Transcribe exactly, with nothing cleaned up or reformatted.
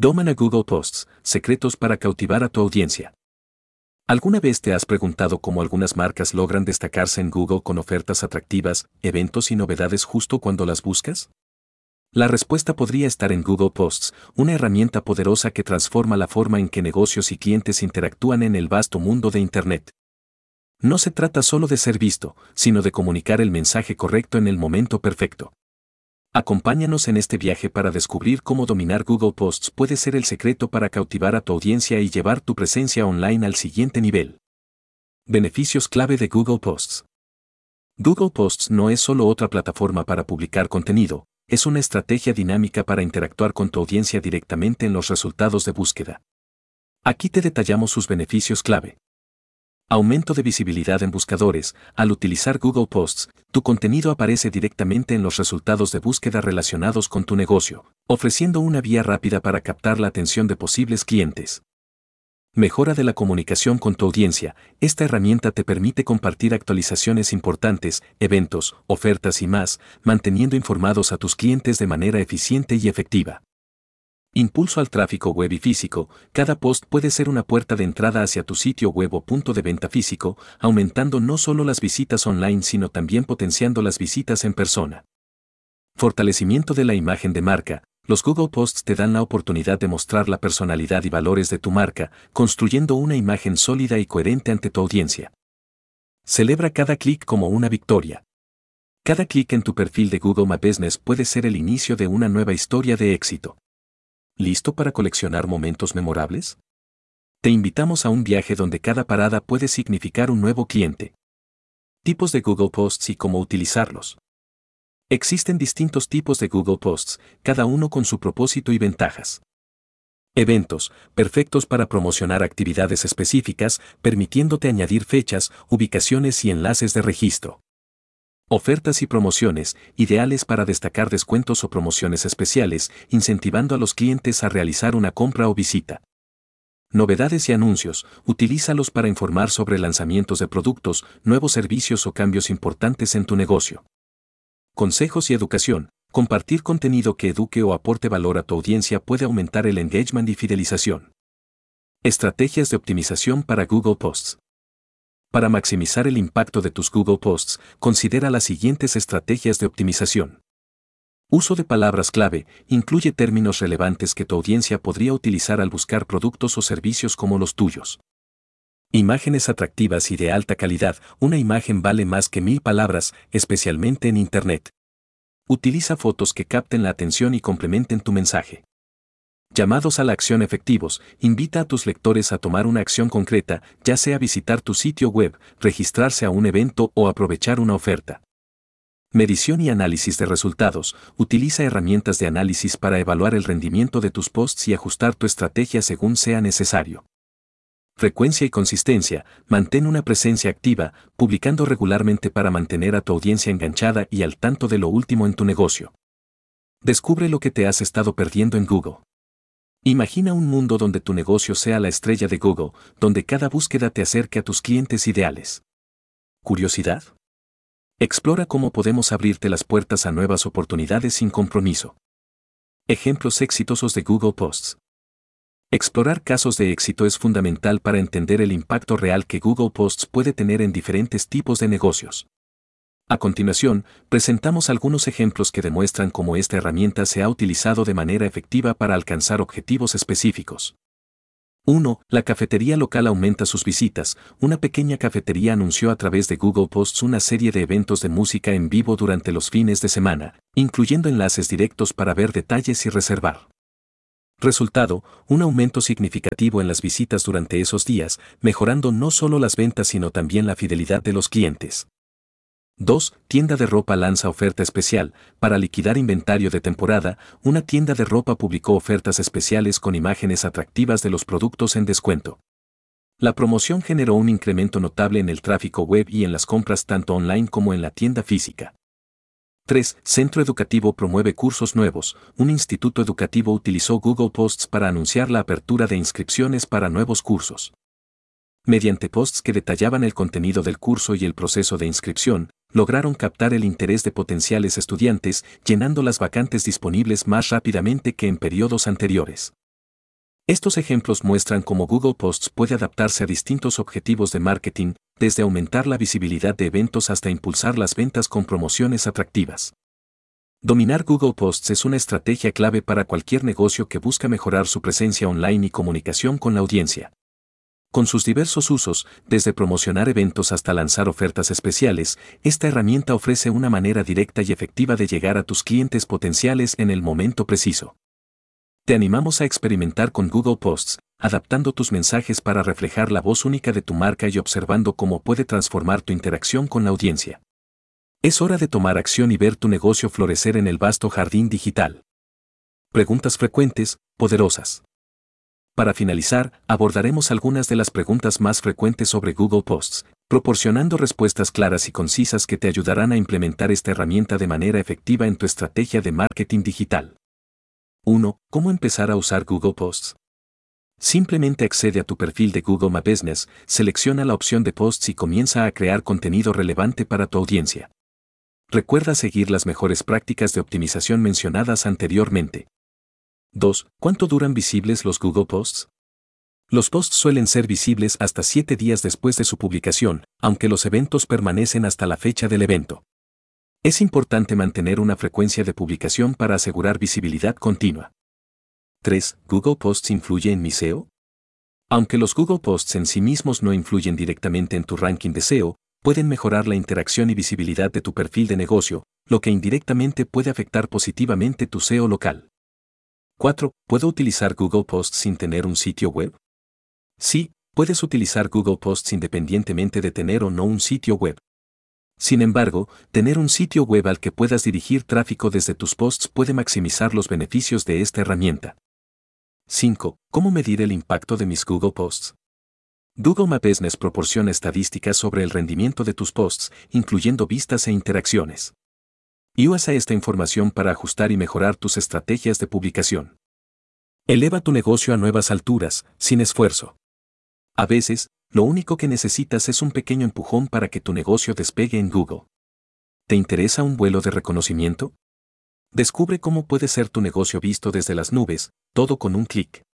Domina Google Posts, secretos para cautivar a tu audiencia. ¿Alguna vez te has preguntado cómo algunas marcas logran destacarse en Google con ofertas atractivas, eventos y novedades justo cuando las buscas? La respuesta podría estar en Google Posts, una herramienta poderosa que transforma la forma en que negocios y clientes interactúan en el vasto mundo de Internet. No se trata solo de ser visto, sino de comunicar el mensaje correcto en el momento perfecto. Acompáñanos en este viaje para descubrir cómo dominar Google Posts puede ser el secreto para cautivar a tu audiencia y llevar tu presencia online al siguiente nivel. Beneficios clave de Google Posts. Google Posts no es solo otra plataforma para publicar contenido, es una estrategia dinámica para interactuar con tu audiencia directamente en los resultados de búsqueda. Aquí te detallamos sus beneficios clave. Aumento de visibilidad en buscadores. Al utilizar Google Posts, tu contenido aparece directamente en los resultados de búsqueda relacionados con tu negocio, ofreciendo una vía rápida para captar la atención de posibles clientes. Mejora de la comunicación con tu audiencia. Esta herramienta te permite compartir actualizaciones importantes, eventos, ofertas y más, manteniendo informados a tus clientes de manera eficiente y efectiva. Impulso al tráfico web y físico. Cada post puede ser una puerta de entrada hacia tu sitio web o punto de venta físico, aumentando no solo las visitas online sino también potenciando las visitas en persona. Fortalecimiento de la imagen de marca. Los Google Posts te dan la oportunidad de mostrar la personalidad y valores de tu marca, construyendo una imagen sólida y coherente ante tu audiencia. Celebra cada clic como una victoria. Cada clic en tu perfil de Google My Business puede ser el inicio de una nueva historia de éxito. ¿Listo para coleccionar momentos memorables? Te invitamos a un viaje donde cada parada puede significar un nuevo cliente. Tipos de Google Posts y cómo utilizarlos. Existen distintos tipos de Google Posts, cada uno con su propósito y ventajas. Eventos, perfectos para promocionar actividades específicas, permitiéndote añadir fechas, ubicaciones y enlaces de registro. Ofertas y promociones, ideales para destacar descuentos o promociones especiales, incentivando a los clientes a realizar una compra o visita. Novedades y anuncios, utilízalos para informar sobre lanzamientos de productos, nuevos servicios o cambios importantes en tu negocio. Consejos y educación, compartir contenido que eduque o aporte valor a tu audiencia puede aumentar el engagement y fidelización. Estrategias de optimización para Google Posts. Para maximizar el impacto de tus Google Posts, considera las siguientes estrategias de optimización. Uso de palabras clave. Incluye términos relevantes que tu audiencia podría utilizar al buscar productos o servicios como los tuyos. Imágenes atractivas y de alta calidad. Una imagen vale más que mil palabras, especialmente en Internet. Utiliza fotos que capten la atención y complementen tu mensaje. Llamados a la acción efectivos. Invita a tus lectores a tomar una acción concreta, ya sea visitar tu sitio web, registrarse a un evento o aprovechar una oferta. Medición y análisis de resultados. Utiliza herramientas de análisis para evaluar el rendimiento de tus posts y ajustar tu estrategia según sea necesario. Frecuencia y consistencia. Mantén una presencia activa, publicando regularmente para mantener a tu audiencia enganchada y al tanto de lo último en tu negocio. Descubre lo que te has estado perdiendo en Google. Imagina un mundo donde tu negocio sea la estrella de Google, donde cada búsqueda te acerque a tus clientes ideales. ¿Curiosidad? Explora cómo podemos abrirte las puertas a nuevas oportunidades sin compromiso. Ejemplos exitosos de Google Posts. Explorar casos de éxito es fundamental para entender el impacto real que Google Posts puede tener en diferentes tipos de negocios. A continuación, presentamos algunos ejemplos que demuestran cómo esta herramienta se ha utilizado de manera efectiva para alcanzar objetivos específicos. uno. La cafetería local aumenta sus visitas. Una pequeña cafetería anunció a través de Google Posts una serie de eventos de música en vivo durante los fines de semana, incluyendo enlaces directos para ver detalles y reservar. Resultado, un aumento significativo en las visitas durante esos días, mejorando no solo las ventas sino también la fidelidad de los clientes. dos. Tienda de ropa lanza oferta especial. Para liquidar inventario de temporada, una tienda de ropa publicó ofertas especiales con imágenes atractivas de los productos en descuento. La promoción generó un incremento notable en el tráfico web y en las compras tanto online como en la tienda física. tres. Centro educativo promueve cursos nuevos. Un instituto educativo utilizó Google Posts para anunciar la apertura de inscripciones para nuevos cursos. Mediante posts que detallaban el contenido del curso y el proceso de inscripción, lograron captar el interés de potenciales estudiantes, llenando las vacantes disponibles más rápidamente que en periodos anteriores. Estos ejemplos muestran cómo Google Posts puede adaptarse a distintos objetivos de marketing, desde aumentar la visibilidad de eventos hasta impulsar las ventas con promociones atractivas. Dominar Google Posts es una estrategia clave para cualquier negocio que busca mejorar su presencia online y comunicación con la audiencia. Con sus diversos usos, desde promocionar eventos hasta lanzar ofertas especiales, esta herramienta ofrece una manera directa y efectiva de llegar a tus clientes potenciales en el momento preciso. Te animamos a experimentar con Google Posts, adaptando tus mensajes para reflejar la voz única de tu marca y observando cómo puede transformar tu interacción con la audiencia. Es hora de tomar acción y ver tu negocio florecer en el vasto jardín digital. Preguntas frecuentes, poderosas. Para finalizar, abordaremos algunas de las preguntas más frecuentes sobre Google Posts, proporcionando respuestas claras y concisas que te ayudarán a implementar esta herramienta de manera efectiva en tu estrategia de marketing digital. uno. ¿Cómo empezar a usar Google Posts? Simplemente accede a tu perfil de Google My Business, selecciona la opción de Posts y comienza a crear contenido relevante para tu audiencia. Recuerda seguir las mejores prácticas de optimización mencionadas anteriormente. dos. ¿Cuánto duran visibles los Google Posts? Los posts suelen ser visibles hasta siete días después de su publicación, aunque los eventos permanecen hasta la fecha del evento. Es importante mantener una frecuencia de publicación para asegurar visibilidad continua. tres. ¿Google Posts influye en mi S E O? Aunque los Google Posts en sí mismos no influyen directamente en tu ranking de S E O, pueden mejorar la interacción y visibilidad de tu perfil de negocio, lo que indirectamente puede afectar positivamente tu S E O local. cuatro. ¿Puedo utilizar Google Posts sin tener un sitio web? Sí, puedes utilizar Google Posts independientemente de tener o no un sitio web. Sin embargo, tener un sitio web al que puedas dirigir tráfico desde tus posts puede maximizar los beneficios de esta herramienta. cinco. ¿Cómo medir el impacto de mis Google Posts? Google My Business proporciona estadísticas sobre el rendimiento de tus posts, incluyendo vistas e interacciones. Y usa esta información para ajustar y mejorar tus estrategias de publicación. Eleva tu negocio a nuevas alturas, sin esfuerzo. A veces, lo único que necesitas es un pequeño empujón para que tu negocio despegue en Google. ¿Te interesa un vuelo de reconocimiento? Descubre cómo puede ser tu negocio visto desde las nubes, todo con un clic.